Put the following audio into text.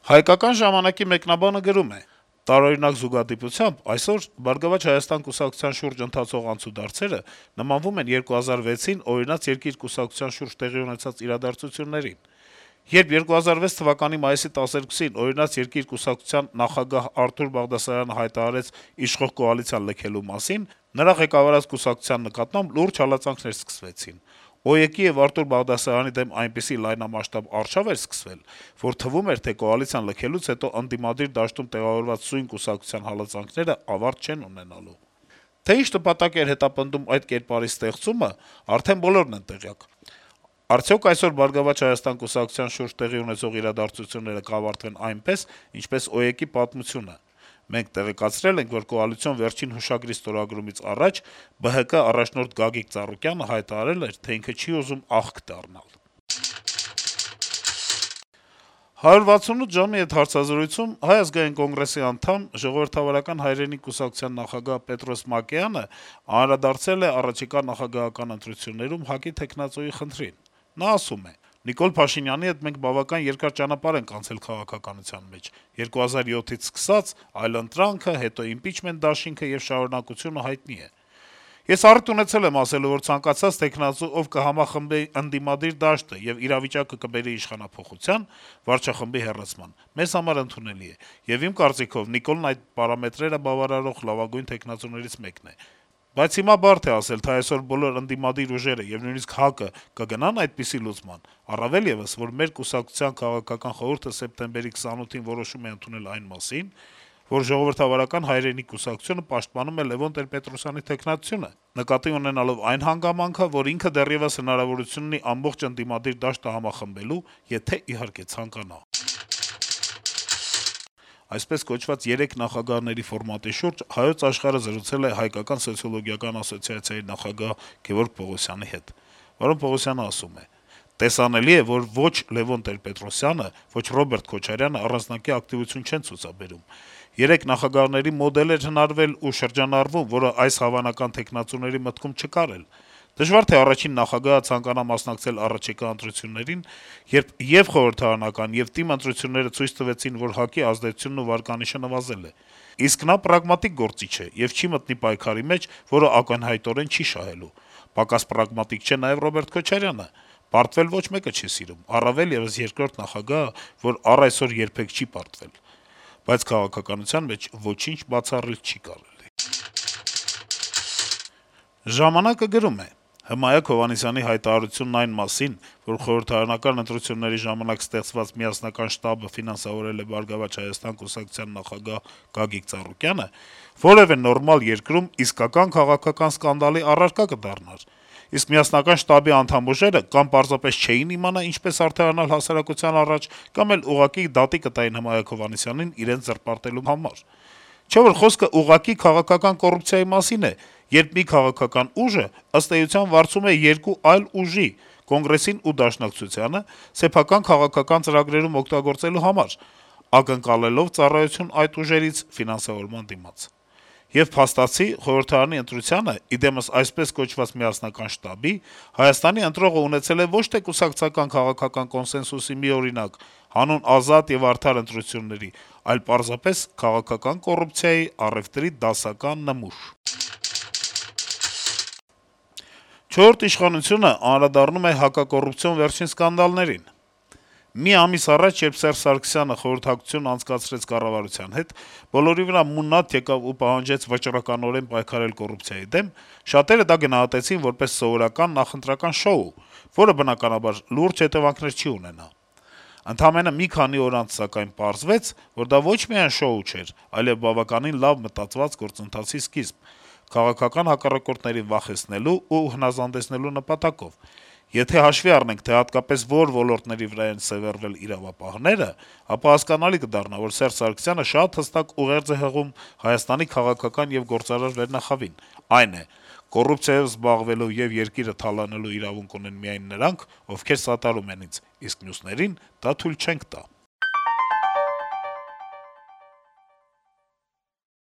Հայկական ժամանակի մեկնաբանը գրում է. տարօրինակ զուգադիպությամբ այսօր «Բարգավաճ Հայաստան» կուսակցության շուրջ ընթացող անցուդարձերը նմանվում են 2006-ին օրինաց երկիր կուսակցության շուրջ տեղի ունեցած իրադարձություններին: Երբ 2006 թվականի մայիսի 12-ին օրինաց երկիր կուսակցության նախագահ Արթուր Բաղդասարյանը հայտարարեց իշխող կոալիցիան լքելու մասին, նրա ղեկավարած կուսակցության նկատմամբ լուրջ հալածանքներ սկսվեցին: ՕԵԿ-ի եւ Արթուր Բաղդասարյանի դեմ այնպիսի լայնամասշտաբ արշավ էր սկսվել, որ թվում էր, թե կոալիցիան լքելուց հետո ընդդիմադիր դաշտում տեղավորված սույն կուսակցության հալածանքները ավարտ չեն ունենալու: Թե ինչ նպատակ էր հետապնդում այդ կերպարի ստեղծումը, արդեն բոլորն են տեղյակ: Արդյոք այսօր «Բարգավաճ Հայաստան» կուսակցության շուրջ տեղի ունեցող իրադարձությունները կավարտվեն այնպես, ինչպես ՕԵԿ-ի պատմությունը: Մենք տեղեկացրել ենք, որ կոալիցիոն վերջին հուշագրի ստորագրումից առաջ ԲՀԿ առաջնորդ Գագիկ Ծառուկյանը հայտարարել էր, թե ինքը չի ուզում աղք դառնալ: «168 ժամ»-ի հետ հարցազրույցում Հայ ազգային կոնգրեսի անդամ, Ժողովրդավարական հայրենիք կուսակցության նախագահ Պետրոս Մակեյանը անդրադարձել է առաջիկա նախագահական ընտրություններում ՀԱԿ-ի թեկնածուի խնդրին: Նա ասում է. - «Նիկոլ Փաշինյանի հետ մենք բավական երկար ճանապարհ ենք անցել քաղաքականության մեջ: 2007-ից սկսած այլընտրանքը, հետո իմպիչմենտ դաշինքը եւ շարունակությունը հայտնի է: Ես առիթ ունեցել եմ ասելու, որ ցանկացած թեկնածու, ով կհամախմբի ընդդիմադիր դաշտը եւ իրավիճակը կբերի իշխանափոխության, վարչախմբի հեռացման, մեզ համար ընդունելի է: Եվ իմ կարծիքով Նիկոլն այդ պարամետրերը բավարարող լավագույն թեկնածուներից մեկն է: Բայց հիմա բարդ է ասել, թե այսօր բոլոր ընդդիմադիր ուժերը եւ նույնիսկ ՀԱԿ-ը կգնա՞ն այդպիսի լուծման, առավել եւս, որ մեր կուսակցության քաղաքական խորհուրդը սեպտեմբերի 28-ին որոշում է ընդունել այն մասին, որ Ժողովրդավարական հայրենիք կուսակցությունը պաշտպանում է Լեւոն Տեր-Պետրոսյանի թեկնածությունը, նկատի ունենալով այն հանգամանքը, որ ինքը դեռեւս հնարավորություն ունի ամբողջ ընդդիմադիր դաշտը համախմբելու, եթե իհարկե ցանկանա»: Այսպես կոչված 3 նախագահների ֆորմատի շուրջ «Հայոց Աշխարհ»-ը զրուցել է Հայկական սոցիոլոգիական ասոցիացիայի նախագահ Գեւորգ Պողոսյանի հետ: Պողոսյանը ասում է. - «Տեսանելի է, որ ոչ Լեւոն Տեր-Պետրոսյանը, ոչ Ռոբերտ Քոչարյանը առանձնակի ակտիվություն չեն ցուցաբերում: 3 նախագահների մոդել էր հնարվել ու շրջանառվում, որը այս հավանական թեկնածուների մտքում չկար էլ: Դժվար թե առաջին նախագահը ցանկանա մասնակցել առաջիկա ընտրություններին, երբ ե'ւ խորհրդարանական, ե'ւ ՏԻՄ ընտրությունները ցույց տվեցին, որ ՀԱԿ-ի ազդեցությունն ու վարկանիշը նվազել է: Իսկ նա պրագմատիկ գործիչ է եւ չի մտնի պայքարի մեջ, որը ակնհայտորեն չի շահելու: Պակաս պրագմատիկ չէ նաեւ Ռոբերտ Քոչարյանը: Պարտվել ոչ մեկը չի սիրում, առավել եւս երկրորդ նախագահը, որ առ այսօր երբեք չի պարտվել: Բայց քաղաքականության մեջ ոչինչ բացառել չի կարելի»: «Ժամանակ»-ը գրում է. - «Հմայակ Հովհաննիսյանի հայտարարությունն այն մասին, որ խորհրդարանական ընտրությունների ժամանակ ստեղծված միասնական շտաբը ֆինանսավորել է «Բարգավաճ Հայաստան» կուսակցության նախագահ Գագիկ Ծառուկյանը, որեւէ նորմալ երկրում իսկական քաղաքական սկանդալի առարկա կդառնար: Իսկ միասնական շտաբի անդամ ուժերը կամ պարզապես չէին իմանա ինչպես արդարանալ հասարակության առաջ, կամ էլ ուղղակի դատի կտային Հմայակ Հովհաննիսյանին իրենց զրպարտելու համար: Չէ՞ որ խոսքը ուղղակի քաղաքական կոռուպցիայի մասին է, երբ մի քաղաքական ուժը, ըստ էության, վարձում է երկու այլ ուժի` Կոնգրեսին ու Դաշնակցությանը, սեփական քաղաքական ծրագրերում օգտագործելու համար` ակնկալելով ծառայություն այդ ուժերից ֆինանսավորման դիմաց: Եվ փաստացի, խորհրդարանի ընտրությանը, ի դեմս այսպես կոչված միասնական շտաբի, Հայաստանի ընտրողը ունեցել է ոչ թե կուսակցական քաղաքական կոնսենսուսի մի օրինակ, հանուն ազատ եւ արդար ընտրությունների, այլ պարզապես քաղաքական կոռուպցիայի առեւտրի դասական նմուշ»: «Չորրորդ ինքնիշխանություն»-ը անդրադառնում է հակակոռուպցիոն վերջին սկանդալներին. - «Մի ամիս առաջ, երբ Սերժ Սարգսյանը խորհրդակցություն անցկացրեց կառավարության հետ, բոլորի վրա մուննաթ եկավ ու պահանջեց վճռականորեն պայքարել կոռուպցիայի դեմ, շատերը դա գնահատեցին որպես սովորական նախընտրական շոու, որը, բնականաբար, լուրջ հետեւանքներ չի ունենա: Ընդամենը մի քանի օր անց, սակայն, պարզվեց, որ դա ոչ միայն շոու չէր, այլեւ բավականին լավ մտածված գործընթացի սկիզբ` քաղաքական հակառակորդներին վախեցնելու ու հնազանդեցնելու նպատակով: Եթե հաշվի առնենք, թե հատկապես որ ոլորտների վրա են սեւեռվել իրավապահները, ապա հասկանալի կդառնա, որ Սերժ Սարգսյանը շատ հստակ ուղերձ է հղում Հայաստանի քաղաքական եւ գործարար վերնախավին, այն է` կոռուպցիայով զբաղվելու եւ երկիրը թալանելու իրավունք ունեն միայն նրանք, ովքեր սատարում են ինձ, իսկ մյուսներին դա թույլ չենք տա»: